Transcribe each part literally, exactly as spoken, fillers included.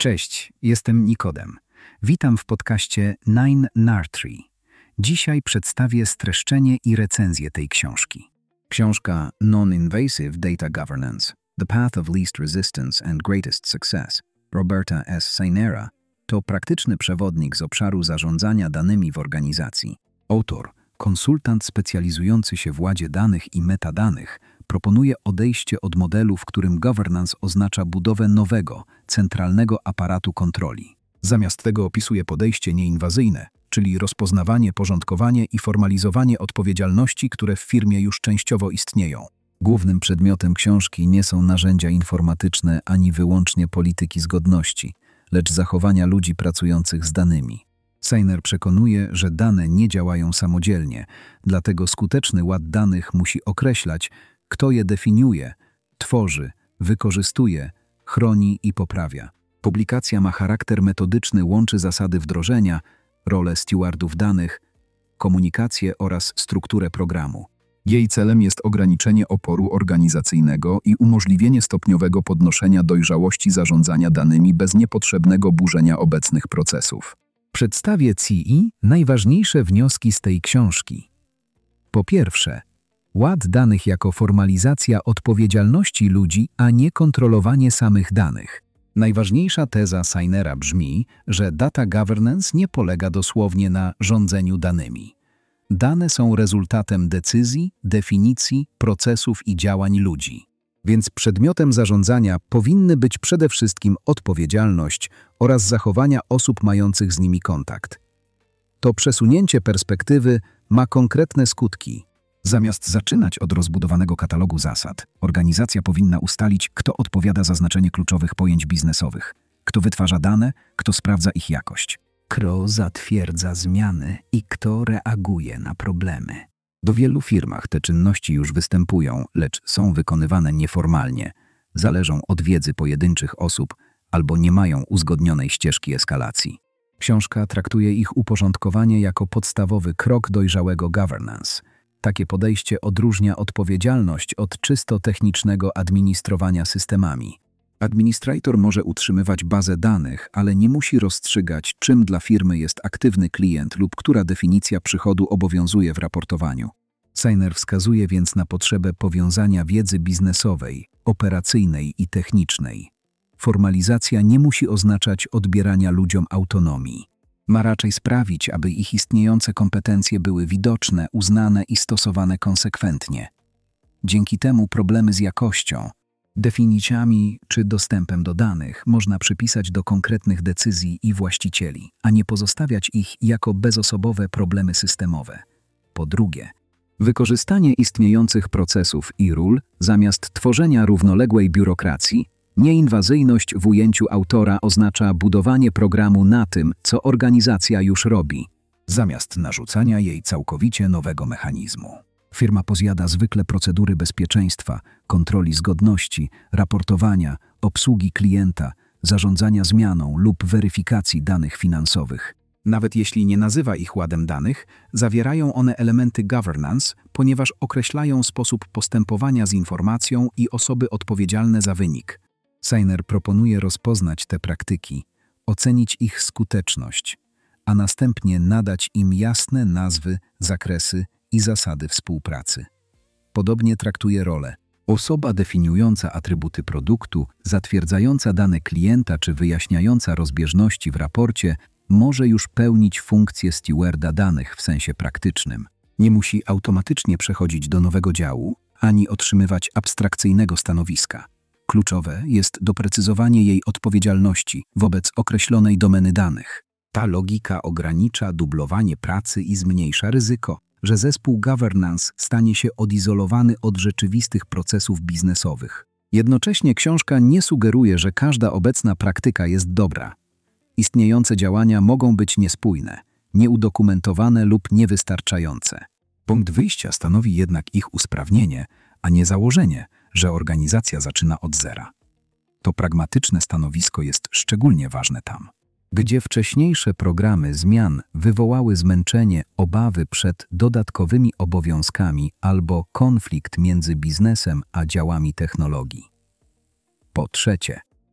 Cześć, jestem Nikodem. Witam w podcaście nine Nartree. Dzisiaj przedstawię streszczenie i recenzję tej książki. Książka Non-Invasive Data Governance – The Path of Least Resistance and Greatest Success Roberta S. Sainera to praktyczny przewodnik z obszaru zarządzania danymi w organizacji. Autor, konsultant specjalizujący się w ładzie danych i metadanych, proponuje odejście od modelu, w którym governance oznacza budowę nowego, centralnego aparatu kontroli. Zamiast tego opisuje podejście nieinwazyjne, czyli rozpoznawanie, porządkowanie i formalizowanie odpowiedzialności, które w firmie już częściowo istnieją. Głównym przedmiotem książki nie są narzędzia informatyczne ani wyłącznie polityki zgodności, lecz zachowania ludzi pracujących z danymi. Sainer przekonuje, że dane nie działają samodzielnie, dlatego skuteczny ład danych musi określać, kto je definiuje, tworzy, wykorzystuje, chroni i poprawia. Publikacja ma charakter metodyczny, łączy zasady wdrożenia, rolę stewardów danych, komunikację oraz strukturę programu. Jej celem jest ograniczenie oporu organizacyjnego i umożliwienie stopniowego podnoszenia dojrzałości zarządzania danymi bez niepotrzebnego burzenia obecnych procesów. Przedstawię Ci najważniejsze wnioski z tej książki. Po pierwsze, ład danych jako formalizacja odpowiedzialności ludzi, a nie kontrolowanie samych danych. Najważniejsza teza Sainera brzmi, że data governance nie polega dosłownie na rządzeniu danymi. Dane są rezultatem decyzji, definicji, procesów i działań ludzi. Więc przedmiotem zarządzania powinny być przede wszystkim odpowiedzialność oraz zachowania osób mających z nimi kontakt. To przesunięcie perspektywy ma konkretne skutki. Zamiast zaczynać od rozbudowanego katalogu zasad, organizacja powinna ustalić, kto odpowiada za znaczenie kluczowych pojęć biznesowych, kto wytwarza dane, kto sprawdza ich jakość, kto zatwierdza zmiany i kto reaguje na problemy. W wielu firmach te czynności już występują, lecz są wykonywane nieformalnie, zależą od wiedzy pojedynczych osób albo nie mają uzgodnionej ścieżki eskalacji. Książka traktuje ich uporządkowanie jako podstawowy krok dojrzałego governance. Takie podejście odróżnia odpowiedzialność od czysto technicznego administrowania systemami. Administrator może utrzymywać bazę danych, ale nie musi rozstrzygać, czym dla firmy jest aktywny klient lub która definicja przychodu obowiązuje w raportowaniu. Sainer wskazuje więc na potrzebę powiązania wiedzy biznesowej, operacyjnej i technicznej. Formalizacja nie musi oznaczać odbierania ludziom autonomii. Ma raczej sprawić, aby ich istniejące kompetencje były widoczne, uznane i stosowane konsekwentnie. Dzięki temu problemy z jakością, definicjami czy dostępem do danych można przypisać do konkretnych decyzji i właścicieli, a nie pozostawiać ich jako bezosobowe problemy systemowe. Po drugie, wykorzystanie istniejących procesów i ról zamiast tworzenia równoległej biurokracji. Nieinwazyjność w ujęciu autora oznacza budowanie programu na tym, co organizacja już robi, zamiast narzucania jej całkowicie nowego mechanizmu. Firma pozjada zwykle procedury bezpieczeństwa, kontroli zgodności, raportowania, obsługi klienta, zarządzania zmianą lub weryfikacji danych finansowych. Nawet jeśli nie nazywa ich ładem danych, zawierają one elementy governance, ponieważ określają sposób postępowania z informacją i osoby odpowiedzialne za wynik. Sainer proponuje rozpoznać te praktyki, ocenić ich skuteczność, a następnie nadać im jasne nazwy, zakresy i zasady współpracy. Podobnie traktuje rolę. Osoba definiująca atrybuty produktu, zatwierdzająca dane klienta czy wyjaśniająca rozbieżności w raporcie może już pełnić funkcję stewarda danych w sensie praktycznym. Nie musi automatycznie przechodzić do nowego działu, ani otrzymywać abstrakcyjnego stanowiska. Kluczowe jest doprecyzowanie jej odpowiedzialności wobec określonej domeny danych. Ta logika ogranicza dublowanie pracy i zmniejsza ryzyko, że zespół governance stanie się odizolowany od rzeczywistych procesów biznesowych. Jednocześnie książka nie sugeruje, że każda obecna praktyka jest dobra. Istniejące działania mogą być niespójne, nieudokumentowane lub niewystarczające. Punkt wyjścia stanowi jednak ich usprawnienie, a nie założenie, że organizacja zaczyna od zera. To pragmatyczne stanowisko jest szczególnie ważne tam, gdzie wcześniejsze programy zmian wywołały zmęczenie, obawy przed dodatkowymi obowiązkami albo konflikt między biznesem a działami technologii. Po trzecie,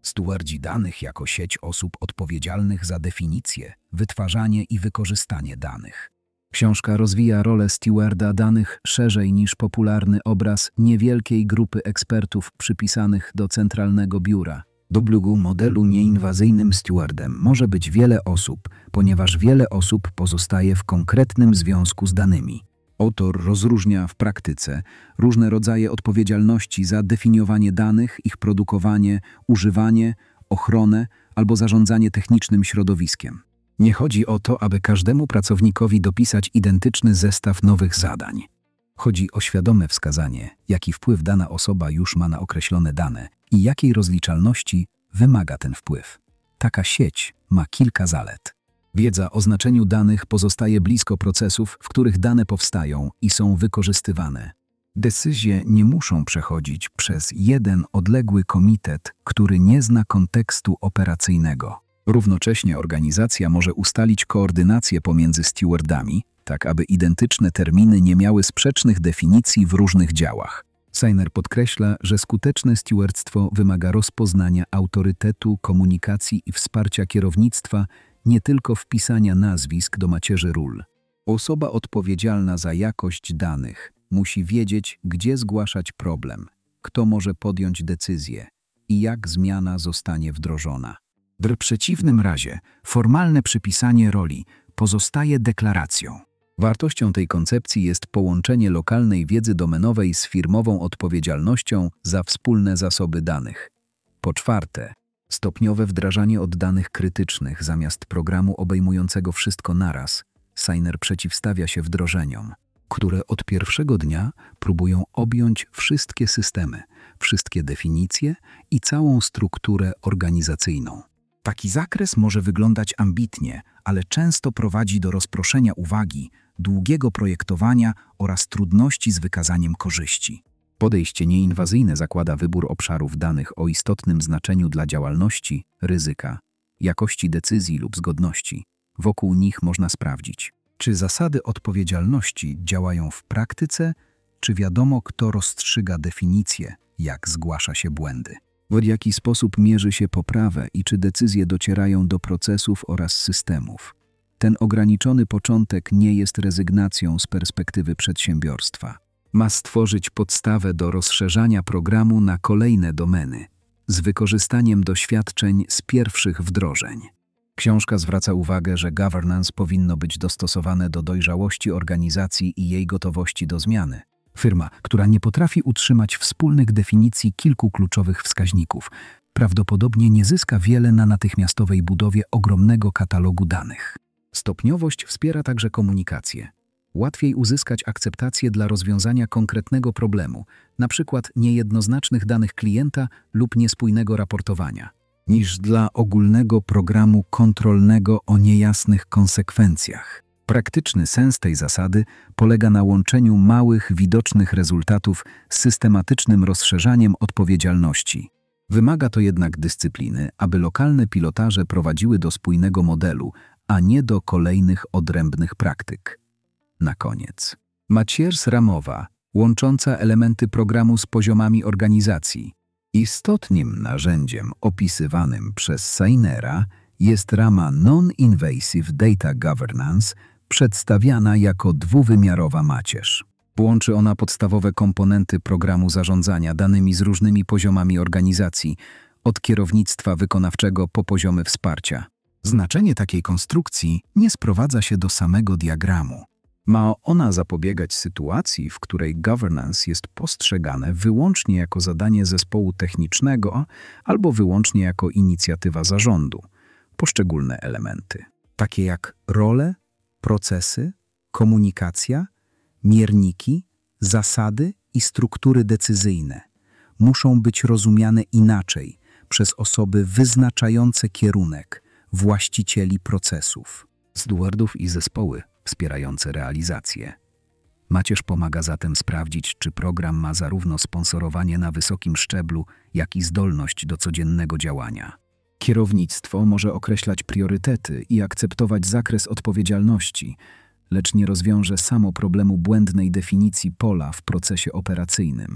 Stewardzi danych jako sieć osób odpowiedzialnych za definicję, wytwarzanie i wykorzystanie danych. Książka rozwija rolę stewarda danych szerzej niż popularny obraz niewielkiej grupy ekspertów przypisanych do centralnego biura. Do blugu modelu nieinwazyjnym stewardem może być wiele osób, ponieważ wiele osób pozostaje w konkretnym związku z danymi. Autor rozróżnia w praktyce różne rodzaje odpowiedzialności za definiowanie danych, ich produkowanie, używanie, ochronę albo zarządzanie technicznym środowiskiem. Nie chodzi o to, aby każdemu pracownikowi dopisać identyczny zestaw nowych zadań. Chodzi o świadome wskazanie, jaki wpływ dana osoba już ma na określone dane i jakiej rozliczalności wymaga ten wpływ. Taka sieć ma kilka zalet. Wiedza o znaczeniu danych pozostaje blisko procesów, w których dane powstają i są wykorzystywane. Decyzje nie muszą przechodzić przez jeden odległy komitet, który nie zna kontekstu operacyjnego. Równocześnie organizacja może ustalić koordynację pomiędzy stewardami, tak aby identyczne terminy nie miały sprzecznych definicji w różnych działach. Sainer podkreśla, że skuteczne stewardstwo wymaga rozpoznania autorytetu, komunikacji i wsparcia kierownictwa, nie tylko wpisania nazwisk do macierzy ról. Osoba odpowiedzialna za jakość danych musi wiedzieć, gdzie zgłaszać problem, kto może podjąć decyzję i jak zmiana zostanie wdrożona. W przeciwnym razie formalne przypisanie roli pozostaje deklaracją. Wartością tej koncepcji jest połączenie lokalnej wiedzy domenowej z firmową odpowiedzialnością za wspólne zasoby danych. Po czwarte, stopniowe wdrażanie od danych krytycznych zamiast programu obejmującego wszystko naraz. Sainer przeciwstawia się wdrożeniom, które od pierwszego dnia próbują objąć wszystkie systemy, wszystkie definicje i całą strukturę organizacyjną. Taki zakres może wyglądać ambitnie, ale często prowadzi do rozproszenia uwagi, długiego projektowania oraz trudności z wykazaniem korzyści. Podejście nieinwazyjne zakłada wybór obszarów danych o istotnym znaczeniu dla działalności, ryzyka, jakości decyzji lub zgodności. Wokół nich można sprawdzić, czy zasady odpowiedzialności działają w praktyce, czy wiadomo, kto rozstrzyga definicje, jak zgłasza się błędy. W jaki sposób mierzy się poprawę i czy decyzje docierają do procesów oraz systemów. Ten ograniczony początek nie jest rezygnacją z perspektywy przedsiębiorstwa. Ma stworzyć podstawę do rozszerzania programu na kolejne domeny, z wykorzystaniem doświadczeń z pierwszych wdrożeń. Książka zwraca uwagę, że governance powinno być dostosowane do dojrzałości organizacji i jej gotowości do zmiany. Firma, która nie potrafi utrzymać wspólnych definicji kilku kluczowych wskaźników, prawdopodobnie nie zyska wiele na natychmiastowej budowie ogromnego katalogu danych. Stopniowość wspiera także komunikację. Łatwiej uzyskać akceptację dla rozwiązania konkretnego problemu, np. niejednoznacznych danych klienta lub niespójnego raportowania, niż dla ogólnego programu kontrolnego o niejasnych konsekwencjach. Praktyczny sens tej zasady polega na łączeniu małych, widocznych rezultatów z systematycznym rozszerzaniem odpowiedzialności. Wymaga to jednak dyscypliny, aby lokalne pilotaże prowadziły do spójnego modelu, a nie do kolejnych odrębnych praktyk. Na koniec. Macierz ramowa, łącząca elementy programu z poziomami organizacji. Istotnym narzędziem opisywanym przez Sainera jest rama Non-Invasive Data Governance, przedstawiana jako dwuwymiarowa macierz. Łączy ona podstawowe komponenty programu zarządzania danymi z różnymi poziomami organizacji, od kierownictwa wykonawczego po poziomy wsparcia. Znaczenie takiej konstrukcji nie sprowadza się do samego diagramu. Ma ona zapobiegać sytuacji, w której governance jest postrzegane wyłącznie jako zadanie zespołu technicznego albo wyłącznie jako inicjatywa zarządu. Poszczególne elementy, takie jak role, procesy, komunikacja, mierniki, zasady i struktury decyzyjne, muszą być rozumiane inaczej przez osoby wyznaczające kierunek, właścicieli procesów, stewardów i zespoły wspierające realizację. Macierz pomaga zatem sprawdzić, czy program ma zarówno sponsorowanie na wysokim szczeblu, jak i zdolność do codziennego działania. Kierownictwo może określać priorytety i akceptować zakres odpowiedzialności, lecz nie rozwiąże samo problemu błędnej definicji pola w procesie operacyjnym.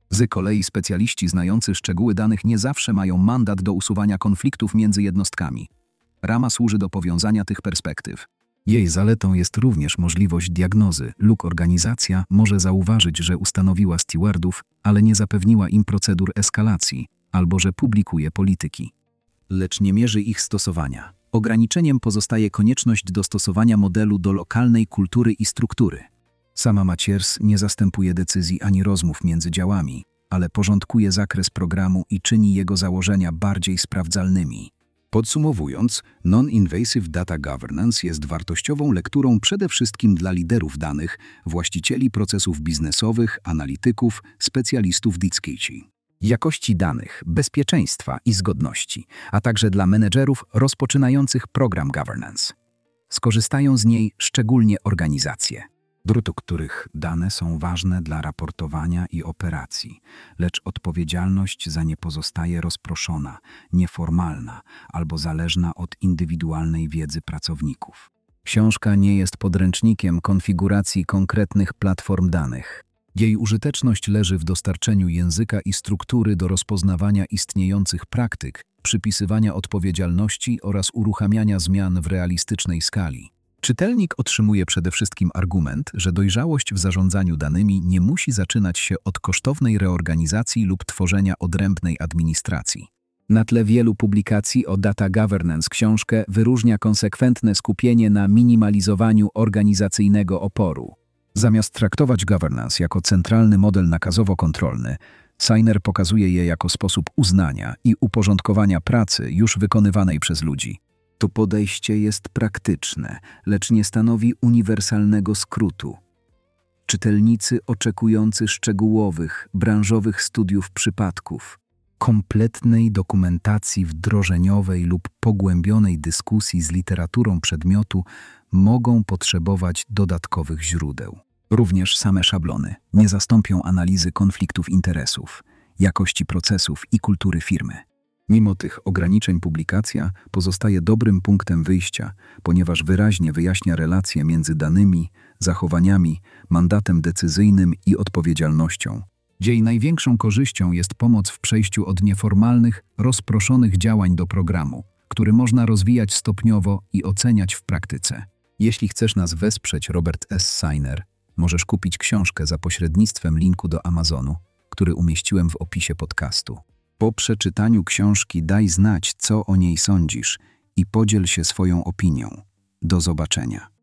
Z kolei specjaliści znający szczegóły danych nie zawsze mają mandat do usuwania konfliktów między jednostkami. Rama służy do powiązania tych perspektyw. Jej zaletą jest również możliwość diagnozy lub organizacja może zauważyć, że ustanowiła stewardów, ale nie zapewniła im procedur eskalacji, albo że publikuje polityki, lecz nie mierzy ich stosowania. Ograniczeniem pozostaje konieczność dostosowania modelu do lokalnej kultury i struktury. Sama Maciers nie zastępuje decyzji ani rozmów między działami, ale porządkuje zakres programu i czyni jego założenia bardziej sprawdzalnymi. Podsumowując, Non-Invasive Data Governance jest wartościową lekturą przede wszystkim dla liderów danych, właścicieli procesów biznesowych, analityków, specjalistów D I S C I, jakości danych, bezpieczeństwa i zgodności, a także dla menedżerów rozpoczynających program governance. Skorzystają z niej szczególnie organizacje, drutu których dane są ważne dla raportowania i operacji, lecz odpowiedzialność za nie pozostaje rozproszona, nieformalna albo zależna od indywidualnej wiedzy pracowników. Książka nie jest podręcznikiem konfiguracji konkretnych platform danych. Jej użyteczność leży w dostarczeniu języka i struktury do rozpoznawania istniejących praktyk, przypisywania odpowiedzialności oraz uruchamiania zmian w realistycznej skali. Czytelnik otrzymuje przede wszystkim argument, że dojrzałość w zarządzaniu danymi nie musi zaczynać się od kosztownej reorganizacji lub tworzenia odrębnej administracji. Na tle wielu publikacji o data governance książkę wyróżnia konsekwentne skupienie na minimalizowaniu organizacyjnego oporu. Zamiast traktować governance jako centralny model nakazowo-kontrolny, Sainer pokazuje je jako sposób uznania i uporządkowania pracy już wykonywanej przez ludzi. To podejście jest praktyczne, lecz nie stanowi uniwersalnego skrótu. Czytelnicy oczekujący szczegółowych, branżowych studiów przypadków, kompletnej dokumentacji wdrożeniowej lub pogłębionej dyskusji z literaturą przedmiotu mogą potrzebować dodatkowych źródeł. Również same szablony nie zastąpią analizy konfliktów interesów, jakości procesów i kultury firmy. Mimo tych ograniczeń publikacja pozostaje dobrym punktem wyjścia, ponieważ wyraźnie wyjaśnia relacje między danymi, zachowaniami, mandatem decyzyjnym i odpowiedzialnością. Jej największą korzyścią jest pomoc w przejściu od nieformalnych, rozproszonych działań do programu, który można rozwijać stopniowo i oceniać w praktyce. Jeśli chcesz nas wesprzeć, Robert S. Sainer, możesz kupić książkę za pośrednictwem linku do Amazonu, który umieściłem w opisie podcastu. Po przeczytaniu książki daj znać, co o niej sądzisz i podziel się swoją opinią. Do zobaczenia.